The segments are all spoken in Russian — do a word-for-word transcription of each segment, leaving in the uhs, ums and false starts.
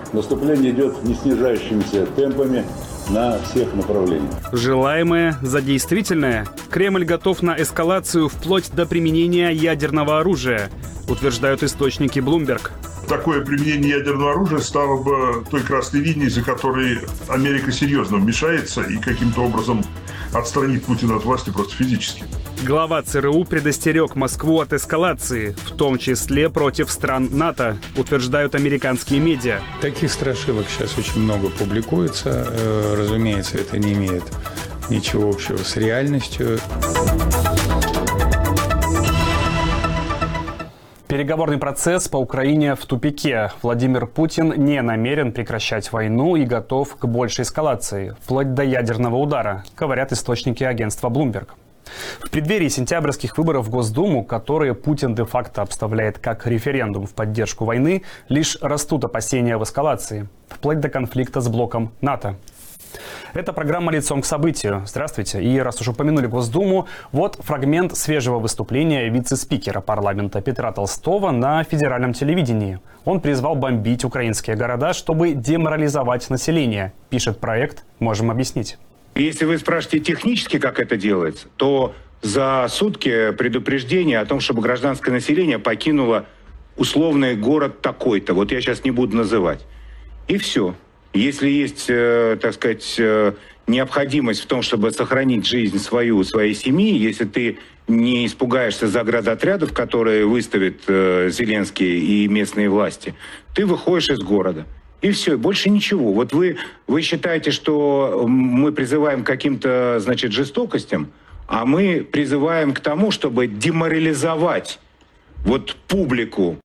Наступление идет не снижающимися темпами на всех направлениях. Желаемое за действительное. Кремль готов на эскалацию вплоть до применения ядерного оружия, утверждают источники Bloomberg. Такое применение ядерного оружия стало бы той красной линией, за которой Америка серьезно вмешается и каким-то образом отстранит Путина от власти просто физически. Глава ЦРУ предостерег Москву от эскалации, в том числе против стран НАТО, утверждают американские медиа. Таких страшилок сейчас очень много публикуется. Разумеется, это не имеет ничего общего с реальностью. Переговорный процесс по Украине в тупике. Владимир Путин не намерен прекращать войну и готов к большей эскалации, вплоть до ядерного удара, говорят источники агентства Bloomberg. В преддверии сентябрьских выборов в Госдуму, которые Путин де-факто обставляет как референдум в поддержку войны, лишь растут опасения в эскалации, вплоть до конфликта с блоком НАТО. Это программа «Лицом к событию». Здравствуйте. И раз уж упомянули Госдуму, вот фрагмент свежего выступления вице-спикера парламента Петра Толстого на федеральном телевидении. Он призвал бомбить украинские города, чтобы деморализовать население. Пишет проект «Можем объяснить». Если вы спрашиваете технически, как это делается, то за сутки предупреждение о том, чтобы гражданское население покинуло условный город такой-то. Вот я сейчас не буду называть. И все. Если есть, э, так сказать, э, необходимость в том, чтобы сохранить жизнь свою, своей семьи, если ты не испугаешься заградотрядов, которые выставят э, Зеленский и местные власти, ты выходишь из города. И все, больше ничего. Вот вы, вы считаете, что мы призываем к каким-то, значит, жестокостям, а мы призываем к тому, чтобы деморализовать вот публику.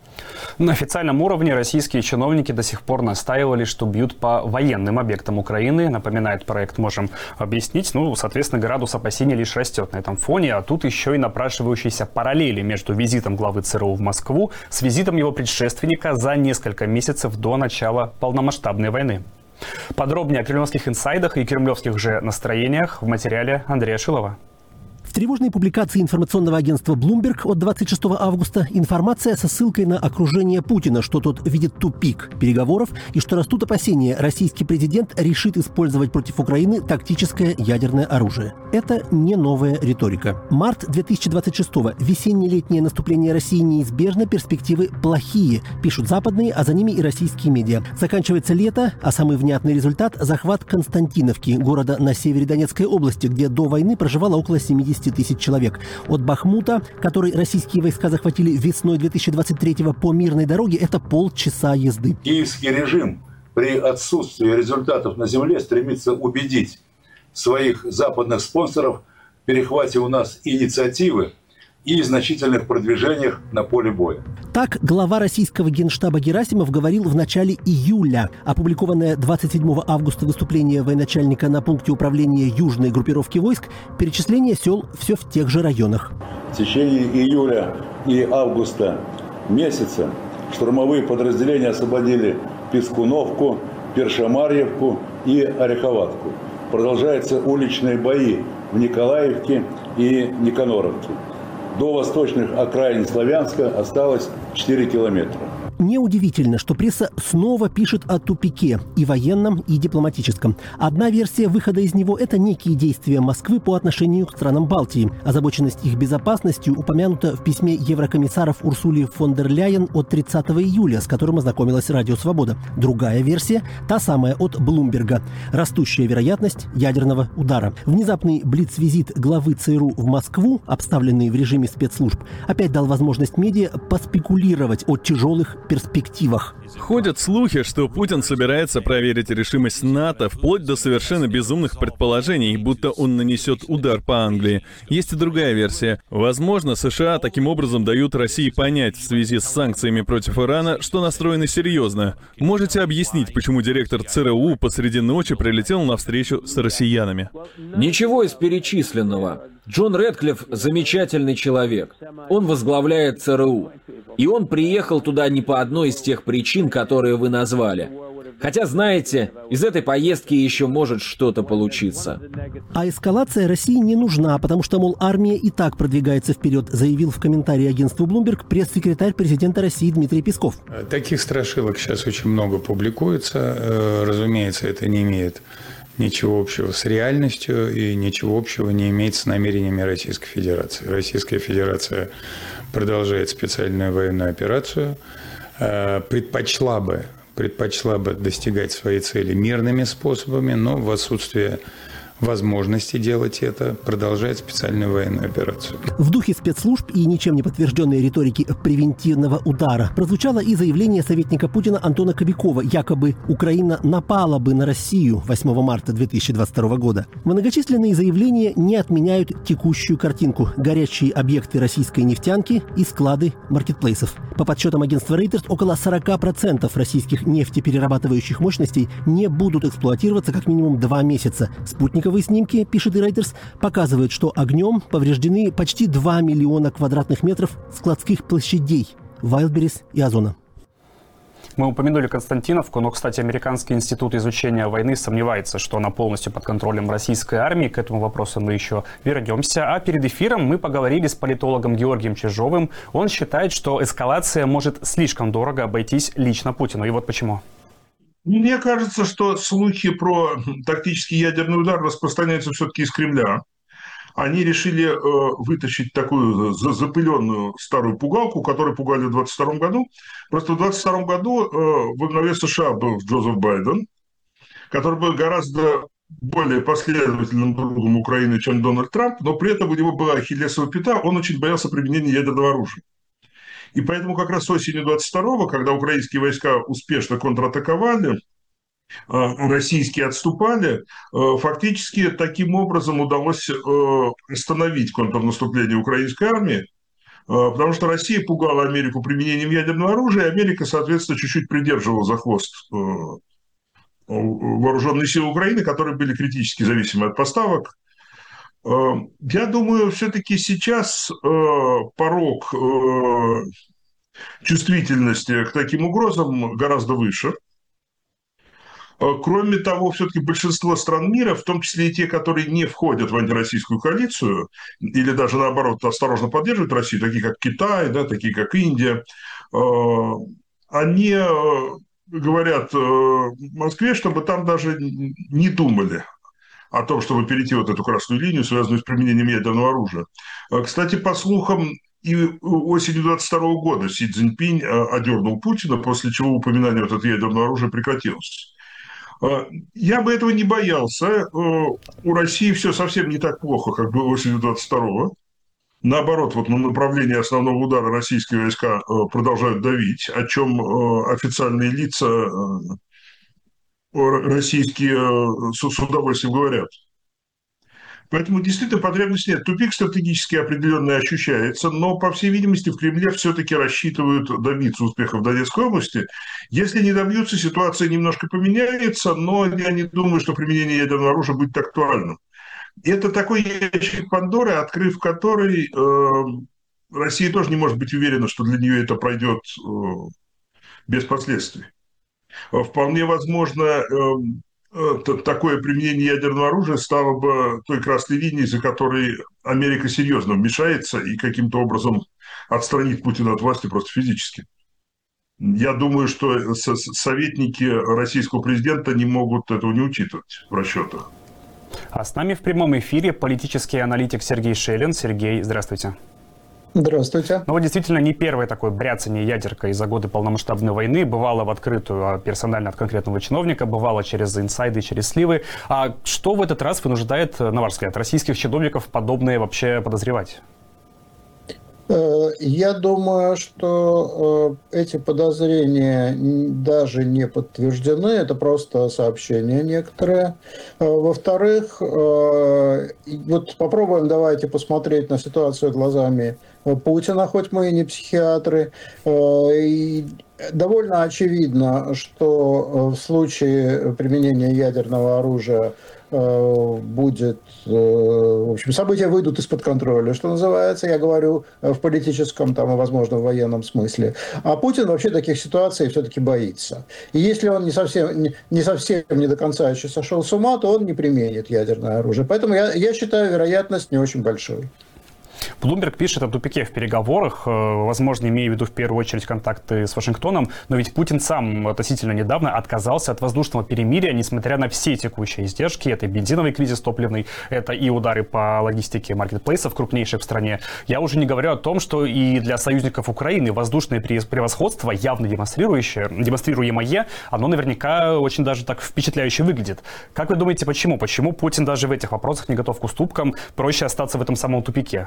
На официальном уровне российские чиновники до сих пор настаивали, что бьют по военным объектам Украины. Напоминает проект «Можем объяснить». Ну, соответственно, градус опасений лишь растет на этом фоне. А тут еще и напрашивающиеся параллели между визитом главы ЦРУ в Москву с визитом его предшественника за несколько месяцев до начала полномасштабной войны. Подробнее о кремлевских инсайдах и кремлевских же настроениях в материале Андрея Шилова. В тревожной публикации информационного агентства Bloomberg от двадцать шестого августа информация со ссылкой на окружение Путина, что тот видит тупик переговоров и что растут опасения, российский президент решит использовать против Украины тактическое ядерное оружие. Это не новая риторика. Март две тысячи двадцать шестого. Весенне-летнее наступление России неизбежно, перспективы плохие, пишут западные, а за ними и российские медиа. Заканчивается лето, а самый внятный результат – захват Константиновки, города на севере Донецкой области, где до войны проживало около семидесяти тысяч человек. От Бахмута, который российские войска захватили весной две тысячи двадцать третьего по мирной дороге, это полчаса езды. Киевский режим при отсутствии результатов на земле стремится убедить своих западных спонсоров в перехвате у нас инициативы и значительных продвижениях на поле боя. Так глава российского генштаба Герасимов говорил в начале июля. Опубликованное двадцать седьмого августа выступление военачальника на пункте управления южной группировки войск, перечисление сел все в тех же районах. В течение июля и августа месяца штурмовые подразделения освободили Пискуновку, Першамарьевку и Ореховатку. Продолжаются уличные бои в Николаевке и Никаноровке. До восточных окраин Славянска осталось четыре километра. Неудивительно, что пресса снова пишет о тупике и военном, и дипломатическом. Одна версия выхода из него – это некие действия Москвы по отношению к странам Балтии. Озабоченность их безопасностью упомянута в письме еврокомиссаров Урсули фон дер Ляйен от тридцатого июля, с которым ознакомилась Радио Свобода. Другая версия – та самая от Блумберга. Растущая вероятность ядерного удара. Внезапный блиц-визит главы ЦРУ в Москву, обставленный в режиме спецслужб, опять дал возможность медиа поспекулировать о тяжелых перспективах. Ходят слухи, что Путин собирается проверить решимость НАТО вплоть до совершенно безумных предположений, будто он нанесет удар по Англии. Есть и другая версия. Возможно, США таким образом дают России понять в связи с санкциями против Ирана, что настроены серьезно. Можете объяснить, почему директор ЦРУ посреди ночи прилетел на встречу с россиянами? Ничего из перечисленного. Джон Рэдклифф – замечательный человек. Он возглавляет ЦРУ. И он приехал туда не по одной из тех причин, которые вы назвали. Хотя, знаете, из этой поездки еще может что-то получиться. А эскалация России не нужна, потому что, мол, армия и так продвигается вперед, заявил в комментарии агентству Bloomberg пресс-секретарь президента России Дмитрий Песков. Таких страшилок сейчас очень много публикуется. Разумеется, это не имеет ничего общего с реальностью и ничего общего не имеет с намерениями Российской Федерации. Российская Федерация продолжает специальную военную операцию, предпочла бы, предпочла бы достигать своей цели мирными способами, но в отсутствие возможности делать это, продолжает специальную военную операцию. В духе спецслужб и ничем не подтвержденной риторики превентивного удара прозвучало и заявление советника Путина Антона Кобякова, якобы Украина напала бы на Россию восьмого марта две тысячи двадцать второго года. Многочисленные заявления не отменяют текущую картинку: горячие объекты российской нефтянки и склады маркетплейсов. По подсчетам агентства Reuters, около сорок процентов российских нефтеперерабатывающих мощностей не будут эксплуатироваться как минимум два месяца. Спутниковые снимки, пишет и Reuters, показывают, что огнем повреждены почти два миллиона квадратных метров складских площадей Вайлдберрис и Озона. Мы упомянули Константиновку, но, кстати, Американский институт изучения войны сомневается, что она полностью под контролем российской армии. К этому вопросу мы еще вернемся. А перед эфиром мы поговорили с политологом Георгием Чижовым. Он считает, что эскалация может слишком дорого обойтись лично Путину. И вот почему. Мне кажется, что слухи про тактический ядерный удар распространяются все-таки из Кремля. Они решили э, вытащить такую запыленную старую пугалку, которую пугали в двадцать втором году. Просто в двадцать втором году э, во главе США был Джозеф Байден, который был гораздо более последовательным другом Украины, чем Дональд Трамп, но при этом у него была ахиллесова пята, он очень боялся применения ядерного оружия. И поэтому как раз осенью двадцать второго, когда украинские войска успешно контратаковали, российские отступали, фактически таким образом удалось остановить контрнаступление украинской армии, потому что Россия пугала Америку применением ядерного оружия, и Америка, соответственно, чуть-чуть придерживала за хвост вооруженные силы Украины, которые были критически зависимы от поставок. Я думаю, все-таки сейчас порог чувствительности к таким угрозам гораздо выше. Кроме того, все-таки большинство стран мира, в том числе и те, которые не входят в антироссийскую коалицию, или даже наоборот осторожно поддерживают Россию, такие как Китай, да, такие как Индия, они говорят Москве, чтобы там даже не думали о том, чтобы перейти вот эту красную линию, связанную с применением ядерного оружия. Кстати, по слухам, и осенью двадцать второго года Си Цзиньпинь одернул Путина, после чего упоминание вот этого ядерного оружия прекратилось. Я бы этого не боялся. У России все совсем не так плохо, как было осенью двадцать второго. Наоборот, вот на направлении основного удара российские войска продолжают давить, о чем официальные лица российские с удовольствием говорят. Поэтому действительно потребность нет. Тупик стратегически определенно ощущается, но, по всей видимости, в Кремле все-таки рассчитывают добиться успеха в Донецкой области. Если не добьются, ситуация немножко поменяется, но я не думаю, что применение ядерного оружия будет актуальным. Это такой ящик Пандоры, открыв который, э, Россия тоже не может быть уверена, что для нее это пройдет э, без последствий. Вполне возможно, э, такое применение ядерного оружия стало бы той красной линией, за которой Америка серьезно вмешается и каким-то образом отстранит Путина от власти просто физически. Я думаю, что советники российского президента не могут этого не учитывать в расчетах. А с нами в прямом эфире политический аналитик Сергей Шелин. Сергей, здравствуйте. Здравствуйте. Ну вот действительно не первое такое бряцание ядеркой за годы полномасштабной войны. Бывало в открытую, персонально от конкретного чиновника, бывало через инсайды, через сливы. А что в этот раз вынуждает, на ваш взгляд, российских чиновников подобное вообще подозревать? Я думаю, что эти подозрения даже не подтверждены, это просто сообщения некоторые. Во-вторых, вот попробуем давайте посмотреть на ситуацию глазами Путина, хоть мы и не психиатры. И довольно очевидно, что в случае применения ядерного оружия будет, в общем, события выйдут из-под контроля, что называется, я говорю в политическом, там, и, возможно, в военном смысле. А Путин вообще таких ситуаций все-таки боится. И если он не совсем не, совсем не до конца еще сошел с ума, то он не применит ядерное оружие. Поэтому я, я считаю вероятность не очень большой. Блумберг пишет о тупике в переговорах, возможно, имея в виду в первую очередь контакты с Вашингтоном, но ведь Путин сам относительно недавно отказался от воздушного перемирия, несмотря на все текущие издержки. Это и бензиновый кризис топливный, это и удары по логистике маркетплейсов, крупнейших в стране. Я уже не говорю о том, что и для союзников Украины воздушное превосходство, явно демонстрирующее, демонстрируемое, оно наверняка очень даже так впечатляюще выглядит. Как вы думаете, почему? Почему Путин даже в этих вопросах не готов к уступкам, проще остаться в этом самом тупике?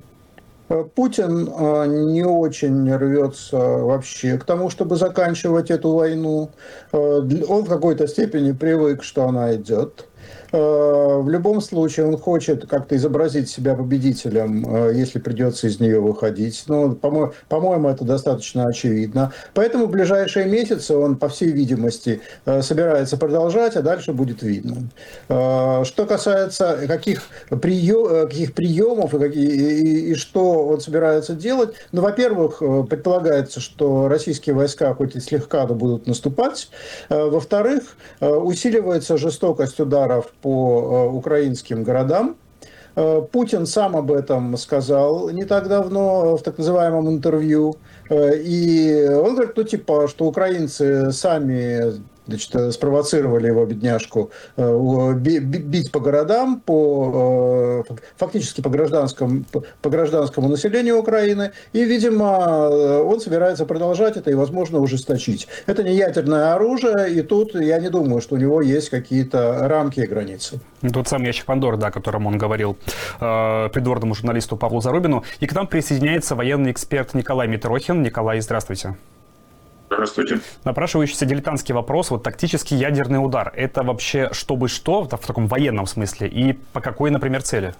Путин не очень рвется вообще к тому, чтобы заканчивать эту войну. Он в какой-то степени привык, что она идет. В любом случае он хочет как-то изобразить себя победителем, если придется из нее выходить. Ну, по-мо- по-моему, это достаточно очевидно. Поэтому в ближайшие месяцы он, по всей видимости, собирается продолжать, а дальше будет видно. Что касается каких, прием, каких приемов и, какие, и, и что он собирается делать, ну, во-первых, предполагается, что российские войска хоть и слегка, но будут наступать. Во-вторых, усиливается жестокость ударов по украинским городам. Путин сам об этом сказал не так давно в так называемом интервью. И он говорит, ну типа, что украинцы сами, значит, спровоцировали его, бедняжку, бить по городам, по, фактически по гражданскому, по гражданскому населению Украины. И, видимо, он собирается продолжать это и, возможно, ужесточить. Это не ядерное оружие, и тут я не думаю, что у него есть какие-то рамки и границы. Тот самый ящик Пандоры, да, о котором он говорил э, придворному журналисту Павлу Зарубину. И к нам присоединяется военный эксперт Николай Митрохин. Николай, здравствуйте. Здравствуйте. Напрашивающийся дилетантский вопрос. Вот тактический ядерный удар. Это вообще чтобы что в таком военном смысле? И по какой, например, цели?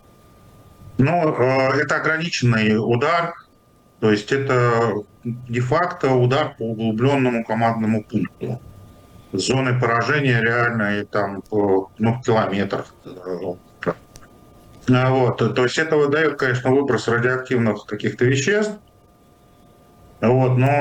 Ну, это ограниченный удар. То есть это де-факто удар по углубленному командному пункту. Зоны поражения реальные там ну, километров. Вот. То есть это дает, конечно, выброс радиоактивных каких-то веществ. Вот, но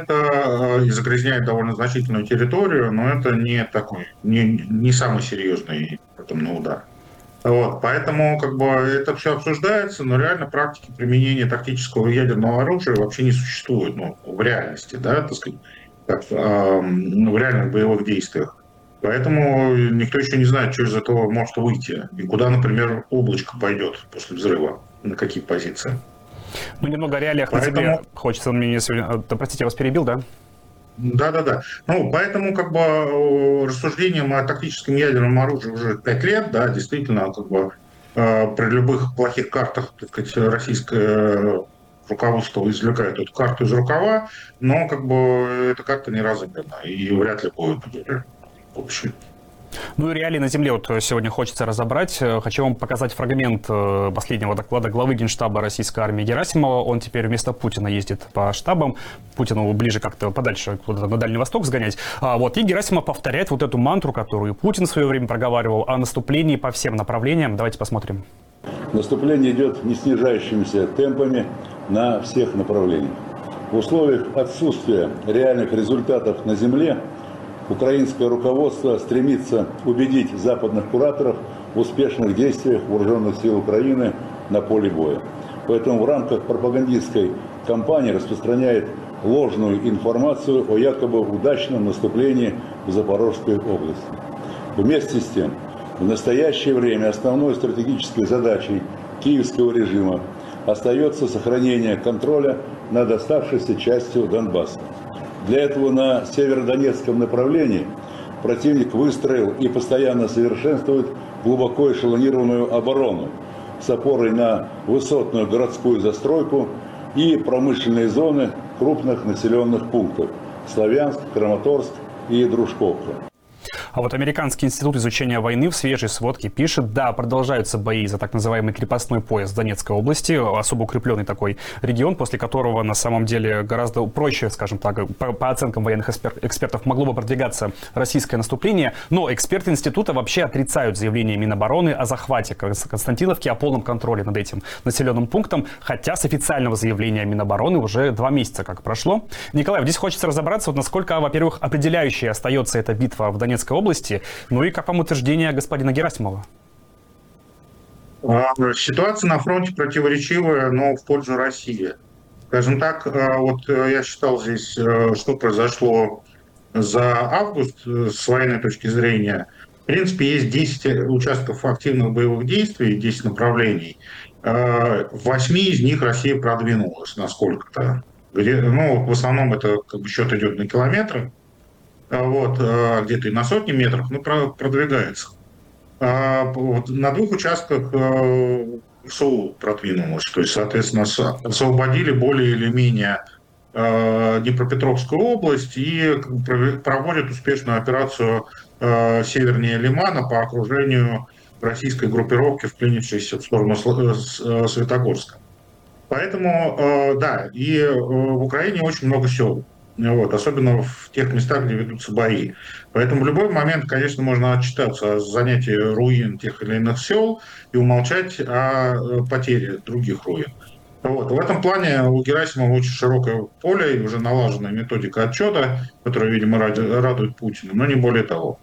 это и загрязняет довольно значительную территорию, но это не такой, не, не самый серьезный атомный удар. Вот, поэтому как бы это все обсуждается, но реально практики применения тактического ядерного оружия вообще не существует, ну, в реальности, да, так сказать, как, э, в реальных боевых действиях. Поэтому никто еще не знает, что из этого может выйти и куда, например, облачко пойдет после взрыва, на какие позиции. Ну, немного о реалиях поэтому... на тебе хочется мне сегодня... Простите, я вас перебил, да? Да-да-да. Ну, поэтому как бы рассуждением о тактическом ядерном оружии уже пять лет, да, действительно, как бы при любых плохих картах, так сказать, российское руководство извлекает эту карту из рукава, но как бы эта карта не разыграна и вряд ли будет в общем. Ну и реалии на земле вот сегодня хочется разобрать. Хочу вам показать фрагмент последнего доклада главы Генштаба российской армии Герасимова. Он теперь вместо Путина ездит по штабам. Путину ближе как-то подальше, куда-то на Дальний Восток сгонять. А вот и Герасимов повторяет вот эту мантру, которую Путин в свое время проговаривал, о наступлении по всем направлениям. Давайте посмотрим. Наступление идет не снижающимися темпами на всех направлениях. В условиях отсутствия реальных результатов на земле украинское руководство стремится убедить западных кураторов в успешных действиях вооруженных сил Украины на поле боя. Поэтому в рамках пропагандистской кампании распространяет ложную информацию о якобы удачном наступлении в Запорожской области. Вместе с тем, в настоящее время основной стратегической задачей киевского режима остается сохранение контроля над оставшейся частью Донбасса. Для этого на северодонецком направлении противник выстроил и постоянно совершенствует глубоко эшелонированную оборону с опорой на высотную городскую застройку и промышленные зоны крупных населенных пунктов – Славянск, Краматорск и Дружковка. А вот Американский институт изучения войны в свежей сводке пишет, да, продолжаются бои за так называемый крепостной пояс в Донецкой области, особо укрепленный такой регион, после которого на самом деле гораздо проще, скажем так, по, по оценкам военных экспертов, могло бы продвигаться российское наступление. Но эксперты института вообще отрицают заявление Минобороны о захвате Константиновки, о полном контроле над этим населенным пунктом, хотя с официального заявления Минобороны уже два месяца как прошло. Николай, здесь хочется разобраться, вот насколько, во-первых, определяющей остается эта битва в Донецкой области, ну и как вам утверждение господина Герасимова? Ситуация на фронте противоречивая, но в пользу России. Скажем так, вот я считал здесь, что произошло за август с военной точки зрения. В принципе, есть десять участков активных боевых действий, десять направлений. В восьми из них Россия продвинулась насколько-то. Ну, в основном это как бы счет идет на километры, вот, где-то и на сотни метров, но продвигается. Вот, на двух участках ВСУ продвинулось, то есть, соответственно, освободили более или менее Днепропетровскую область и проводят успешную операцию севернее Лимана по окружению российской группировки, вклинившейся в сторону Светогорска. Поэтому, да, и в Украине очень много сел, вот, особенно в тех местах, где ведутся бои. Поэтому в любой момент, конечно, можно отчитаться о занятии руин тех или иных сел и умолчать о потере других руин. Вот. В этом плане у Герасимова очень широкое поле и уже налаженная методика отчета, которая, видимо, радует Путина, но не более того.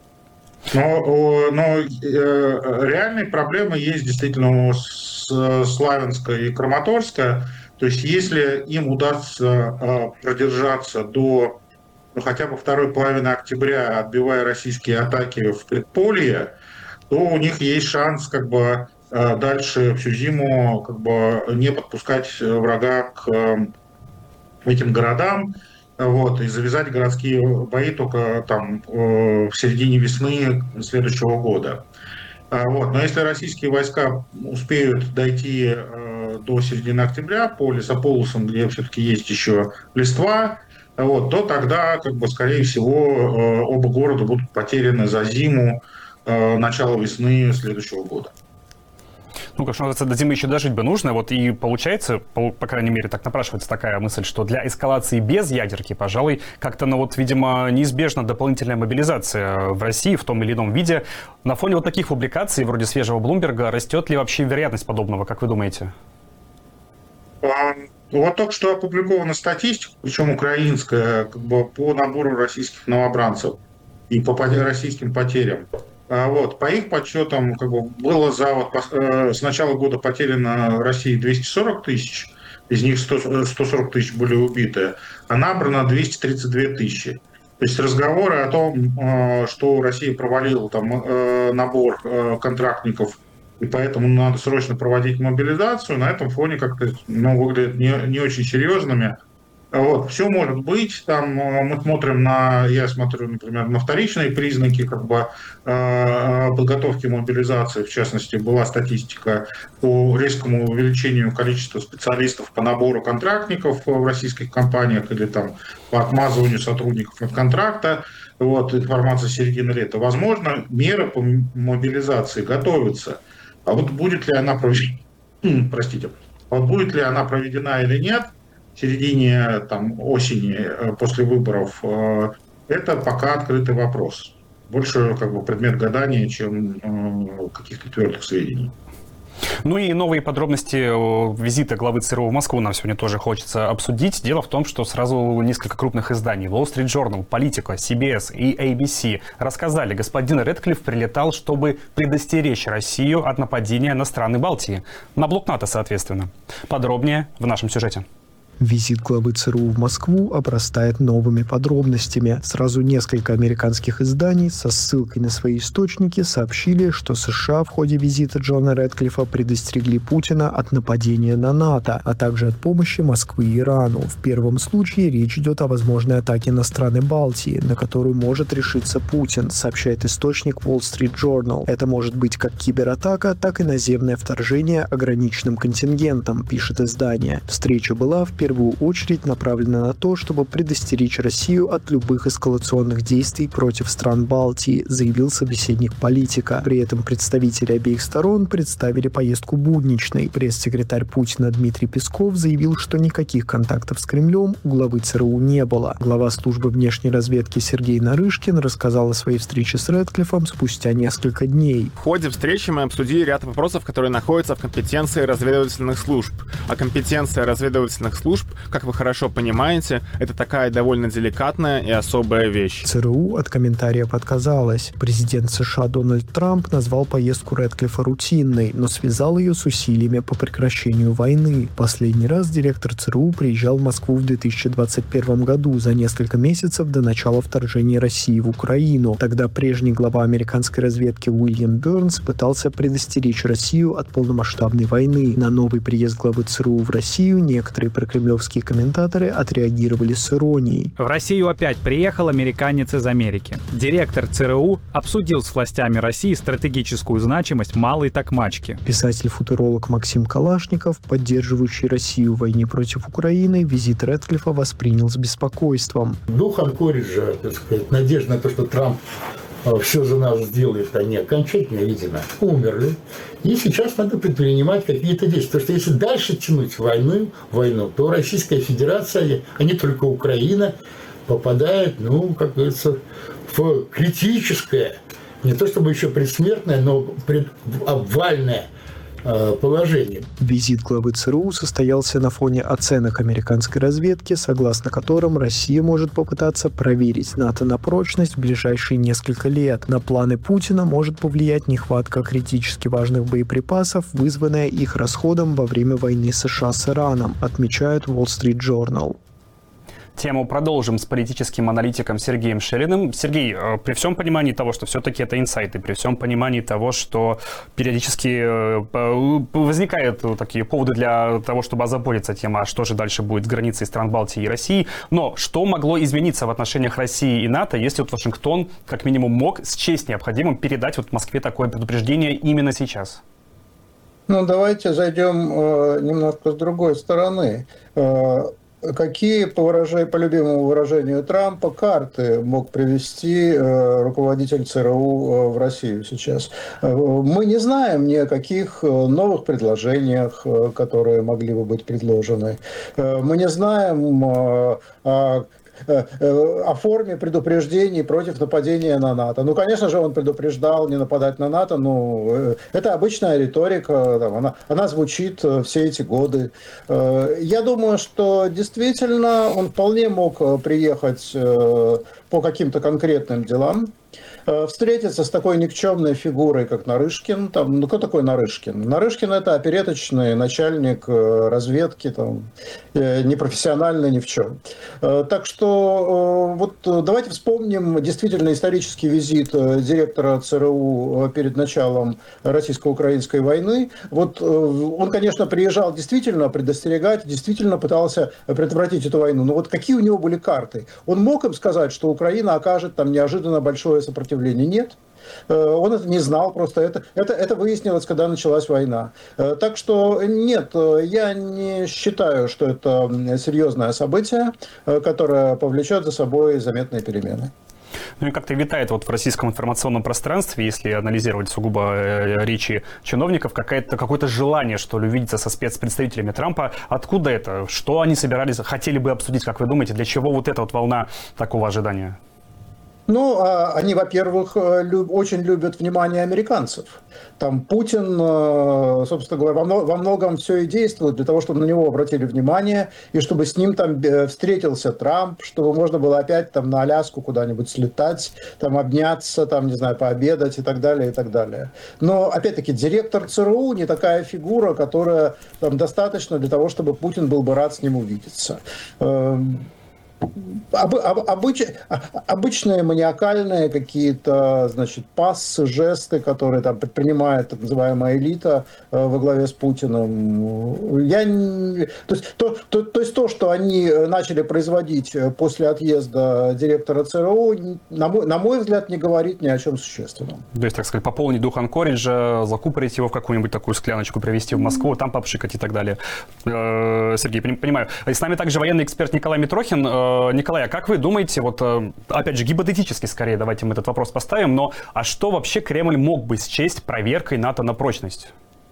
Но, но э, реальные проблемы есть действительно с Славянска и Краматорска. То есть если им удастся э, продержаться до ну, хотя бы второй половины октября, отбивая российские атаки в предполье, то у них есть шанс как бы э, дальше всю зиму как бы не подпускать врага к э, этим городам. Вот, и завязать городские бои только там э, в середине весны следующего года. А, вот, но если российские войска успеют дойти э, до середины октября по лесополосам, где все-таки есть еще листва, вот, то тогда, как бы, скорее всего, э, оба города будут потеряны за зиму, э, начало весны следующего года. Ну, как что до зимы еще дожить бы нужно. Вот и получается, по, по крайней мере, так напрашивается такая мысль, что для эскалации без ядерки, пожалуй, как-то, ну вот, видимо, неизбежна дополнительная мобилизация в России в том или ином виде. На фоне вот таких публикаций, вроде свежего Блумберга, растет ли вообще вероятность подобного, как вы думаете? Вот только что опубликована статистика, причем украинская, как бы по набору российских новобранцев и по российским потерям. Вот, по их подсчетам, как бы, было за вот, э, с начала года потеряно России двести сорок тысяч, из них сто сорок тысяч были убиты, а набрано двести тридцать две тысячи. То есть разговоры о том, э, что Россия провалила там, э, набор э, контрактников, и поэтому надо срочно проводить мобилизацию, на этом фоне как-то ну, выглядят не, не очень серьезными. Вот, все может быть, там мы смотрим на, я смотрю, например, на вторичные признаки как бы, э, подготовки мобилизации, в частности, была статистика по резкому увеличению количества специалистов по набору контрактников в российских компаниях или там по отмазыванию сотрудников от контракта, вот, информация середины лета. Возможно, меры по мобилизации готовятся, а вот будет ли она проведена, простите, а вот будет ли она проведена или нет, в середине там, осени после выборов, это пока открытый вопрос. Больше как бы предмет гадания, чем каких-то твердых сведений. Ну и новые подробности визита главы ЦРУ в Москву нам сегодня тоже хочется обсудить. Дело в том, что сразу несколько крупных изданий Wall Street Journal, Politico, си би эс и эй би си рассказали, господин Рэдклифф прилетал, чтобы предостеречь Россию от нападения на страны Балтии. На блок НАТО, соответственно. Подробнее в нашем сюжете. Визит главы ЦРУ в Москву обрастает новыми подробностями. Сразу несколько американских изданий со ссылкой на свои источники сообщили, что США в ходе визита Джона Рэдклиффа предостерегли Путина от нападения на НАТО, а также от помощи Москвы и Ирану. В первом случае речь идет о возможной атаке на страны Балтии, на которую может решиться Путин, сообщает источник Wall Street Journal. Это может быть как кибератака, так и наземное вторжение ограниченным контингентом, пишет издание. Встреча была в первом первую очередь направлена на то, чтобы предостеречь Россию от любых эскалационных действий против стран Балтии, заявил собеседник политика. При этом представители обеих сторон представили поездку будничной. Пресс-секретарь Путина Дмитрий Песков заявил, что никаких контактов с Кремлем у главы ЦРУ не было. Глава службы внешней разведки Сергей Нарышкин рассказал о своей встрече с Рэдклиффом спустя несколько дней. В ходе встречи мы обсудили ряд вопросов, которые находятся в компетенции разведывательных служб. А компетенция разведывательных служб, как вы хорошо понимаете, это такая довольно деликатная и особая вещь. ЦРУ от комментариев отказалась. Президент США Дональд Трамп назвал поездку Рэдклиффа рутинной, но связал ее с усилиями по прекращению войны. Последний раз директор ЦРУ приезжал в Москву в две тысячи двадцать первом году, за несколько месяцев до начала вторжения России в Украину. Тогда прежний глава американской разведки Уильям Бернс пытался предостеречь Россию от полномасштабной войны. На новый приезд главы ЦРУ в Россию некоторые прокремлевские комментаторы отреагировали с иронией. В Россию опять приехал американец из Америки. Директор ЦРУ обсудил с властями России стратегическую значимость малой токмачки. Писатель-футуролог Максим Калашников, поддерживающий Россию в войне против Украины, визит Рэдклиффа воспринял с беспокойством. Дух Анкориджа, так сказать, надежда на то, что Трамп все за нас сделает, они окончательно, видимо, умерли. И сейчас надо предпринимать какие-то действия. Потому что если дальше тянуть войну, войну, то Российская Федерация, а не только Украина, попадает, ну, как говорится, в критическое, не то чтобы еще предсмертное, но предобвальное положение. Визит главы ЦРУ состоялся на фоне оценок американской разведки, согласно которым Россия может попытаться проверить НАТО на прочность в ближайшие несколько лет. На планы Путина может повлиять нехватка критически важных боеприпасов, вызванная их расходом во время войны США с Ираном, отмечает Wall Street Journal. Тему продолжим с политическим аналитиком Сергеем Шелиным. Сергей, при всем понимании того, что все-таки это инсайты, при всем понимании того, что периодически возникают такие поводы для того, чтобы озаботиться тем, а что же дальше будет с границей стран Балтии и России, но что могло измениться в отношениях России и НАТО, если вот Вашингтон как минимум мог счесть необходимым передать вот Москве такое предупреждение именно сейчас? Ну, давайте зайдем э, немножко с другой стороны. Э, Какие, по, выражению, по любимому выражению Трампа, карты мог привести э, руководитель ЦРУ э, в Россию сейчас? Э, мы не знаем ни о каких новых предложениях, э, которые могли бы быть предложены. Э, мы не знаем э, о о форме предупреждений против нападения на НАТО. Ну, конечно же, он предупреждал не нападать на НАТО, но это обычная риторика, там, она, она звучит все эти годы. Я думаю, что действительно он вполне мог приехать по каким-то конкретным делам, встретиться с такой никчемной фигурой, как Нарышкин. Там, ну, кто такой Нарышкин? Нарышкин – это опереточный начальник разведки, там, непрофессиональный ни в чем. Так что вот давайте вспомним действительно исторический визит директора ЦРУ перед началом российско-украинской войны. Вот он, конечно, приезжал действительно предостерегать, действительно пытался предотвратить эту войну. Но вот какие у него были карты? Он мог им сказать, что Украина окажет там неожиданно большое сопротивление? Нет. Он это не знал, просто это, это, это выяснилось, когда началась война. Так что нет, я не считаю, что это серьезное событие, которое повлечет за собой заметные перемены. Ну и как-то витает вот в российском информационном пространстве, если анализировать сугубо э, речи чиновников, какое-то, какое-то желание, что ли, увидеться со спецпредставителями Трампа. Откуда это? Что они собирались, хотели бы обсудить, как вы думаете, для чего вот эта вот волна такого ожидания? Ну, они, во-первых, очень любят внимание американцев. Там Путин, собственно говоря, во многом все и действует для того, чтобы на него обратили внимание, и чтобы с ним там встретился Трамп, чтобы можно было опять там на Аляску куда-нибудь слетать, там обняться, там, не знаю, пообедать и так далее, и так далее. Но, опять-таки, директор ЦРУ не такая фигура, которая там достаточно для того, чтобы Путин был бы рад с ним увидеться. Об, об, обыч, обычные маниакальные какие-то, значит, пассы, жесты, которые там предпринимает так называемая элита э, во главе с Путиным. Я не, то, есть, то, то, то есть то, что они начали производить после отъезда директора ЦРУ, на мой, на мой взгляд, не говорит ни о чем существенном. То есть, так сказать, пополнить дух Анкориджа, закупорить его в какую-нибудь такую скляночку, привезти в Москву, там попшикать и так далее. Сергей, понимаю. С нами также военный эксперт Николай Митрохин. Николай, а как вы думаете, вот опять же гипотетически скорее давайте мы этот вопрос поставим, но а что вообще Кремль мог бы счесть проверкой НАТО на прочность?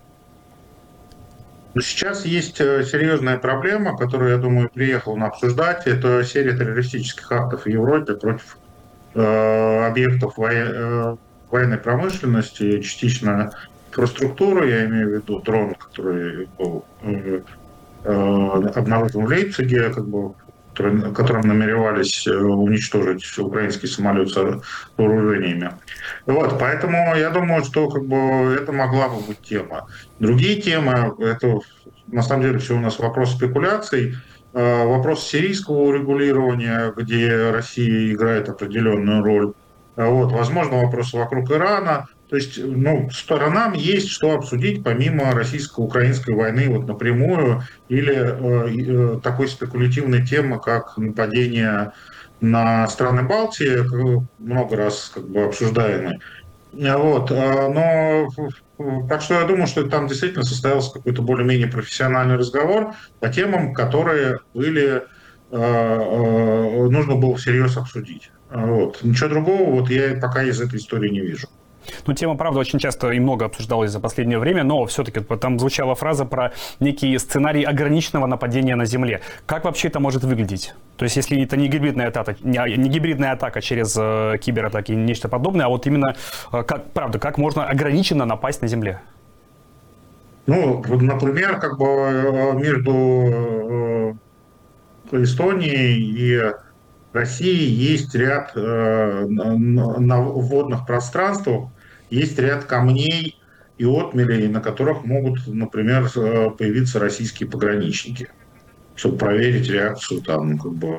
Сейчас есть серьезная проблема, которую, я думаю, приехал на обсуждать. Это серия террористических актов в Европе против э, объектов во... э, военной промышленности, частично инфраструктуру, я имею в виду дрон, который был э, э, обнаружен в Лейпциге, как бы, который, которым намеревались уничтожить украинский самолет с вооружениями. Вот, поэтому я думаю, что как бы, это могла бы быть тема. Другие темы, это на самом деле все у нас вопрос спекуляций, э, вопрос сирийского урегулирования, где Россия играет определенную роль. Вот, возможно, вопросы вокруг Ирана. То есть, ну, сторонам есть что обсудить помимо российско-украинской войны вот напрямую или э, э, такой спекулятивной темы, как нападение на страны Балтии, много раз как бы обсуждаемой. Вот, но так что я думаю, что там действительно состоялся какой-то более-менее профессиональный разговор по темам, которые были, э, э, нужно было всерьез обсудить. Вот. Ничего другого вот я пока из этой истории не вижу. Ну, тема, правда, очень часто и много обсуждалась за последнее время, но все-таки там звучала фраза про некий сценарий ограниченного нападения на Земле. Как вообще это может выглядеть? То есть, если это не гибридная атака, не гибридная атака через э, кибератаки, нечто подобное, а вот именно, э, как, правда, как можно ограниченно напасть на Земле? Ну, например, как бы между Эстонией и Россией есть ряд э, на, на водных пространствах, есть ряд камней и отмелей, на которых могут, например, появиться российские пограничники, чтобы проверить реакцию там, как бы,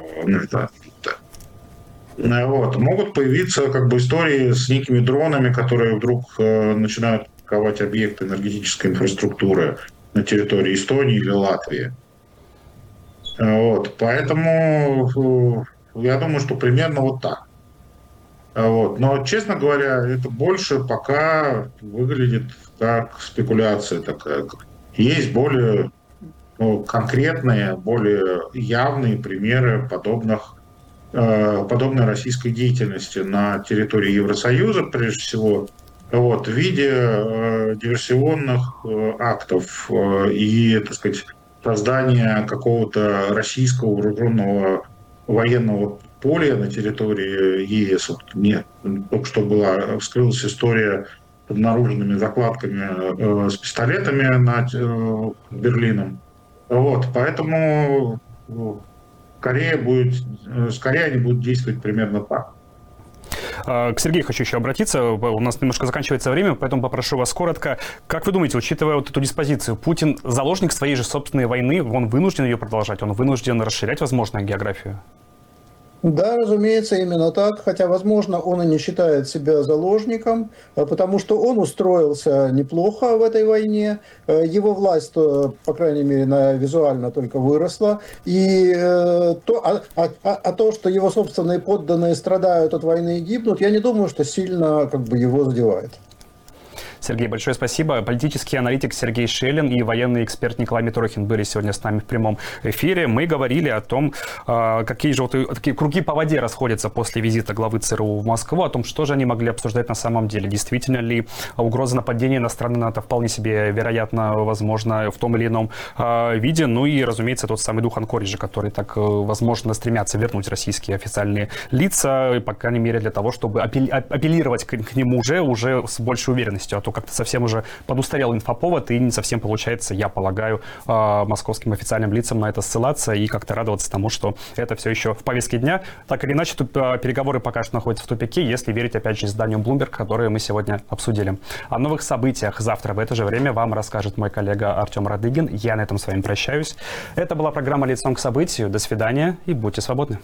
вот. Могут появиться как бы истории с некими дронами, которые вдруг э, начинают атаковать объекты энергетической инфраструктуры на территории Эстонии или Латвии. Вот. Поэтому я думаю, что примерно вот так. Вот. Но, честно говоря, это больше пока выглядит как спекуляция такая. Есть более ну, конкретные, более явные примеры подобных, э, подобной российской деятельности на территории Евросоюза, прежде всего, вот, в виде э, диверсионных э, актов э, и, так сказать, создания какого-то российского вооруженного военного поля на территории ЕС. Вот мне только что была, вскрылась история с обнаруженными закладками э, с пистолетами над э, Берлином. Вот, поэтому скорее, будет, скорее они будут действовать примерно так. К Сергею хочу еще обратиться. У нас немножко заканчивается время, поэтому попрошу вас коротко. Как вы думаете, учитывая вот эту диспозицию, Путин заложник своей же собственной войны, он вынужден ее продолжать, он вынужден расширять, возможно, географию? Да, разумеется, именно так, хотя, возможно, он и не считает себя заложником, потому что он устроился неплохо в этой войне, его власть, по крайней мере, на, визуально только выросла, и то, а, а, а то, что его собственные подданные страдают от войны и гибнут, я не думаю, что сильно как бы, его задевает. Сергей, большое спасибо. Политический аналитик Сергей Шелин и военный эксперт Николай Митрохин были сегодня с нами в прямом эфире. Мы говорили о том, какие же вот такие круги по воде расходятся после визита главы ЦРУ в Москву, о том, что же они могли обсуждать на самом деле. Действительно ли угроза нападения на страны НАТО вполне себе вероятно, возможно, в том или ином виде. Ну и, разумеется, тот самый дух Анкориджа, который так, возможно, стремятся вернуть российские официальные лица, по крайней мере, для того, чтобы апеллировать к нему уже, уже с большей уверенностью о том, то как-то совсем уже подустарел инфоповод, и не совсем получается, я полагаю, московским официальным лицам на это ссылаться и как-то радоваться тому, что это все еще в повестке дня. Так или иначе, тут переговоры пока что находятся в тупике, если верить, опять же, изданию Bloomberg, которое мы сегодня обсудили. О новых событиях завтра в это же время вам расскажет мой коллега Артем Радыгин. Я на этом с вами прощаюсь. Это была программа «Лицом к событию». До свидания и будьте свободны.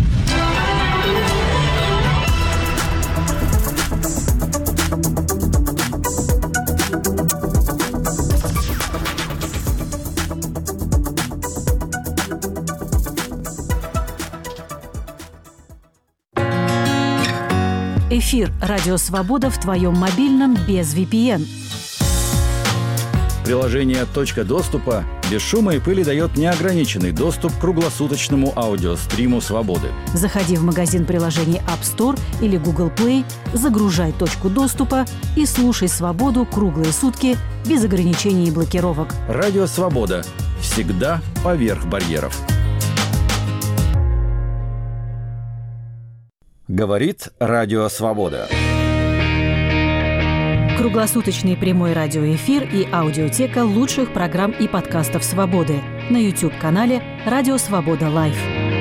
Эфир «Радио Свобода» в твоем мобильном без ви пи эн. Приложение «Точка доступа» без шума и пыли дает неограниченный доступ к круглосуточному аудиостриму «Свободы». Заходи в магазин приложений App Store или Google Play, загружай «Точку доступа» и слушай «Свободу» круглые сутки без ограничений и блокировок. Радио «Свобода». Всегда поверх барьеров. Говорит Радио Свобода. Круглосуточный прямой радиоэфир и аудиотека лучших программ и подкастов «Свободы» на YouTube-канале «Радио Свобода Лайв».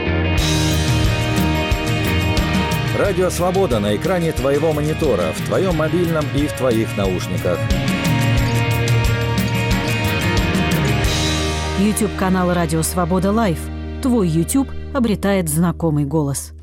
Радио Свобода на экране твоего монитора, в твоем мобильном и в твоих наушниках. YouTube-канал «Радио Свобода Лайв». Твой YouTube обретает знакомый голос.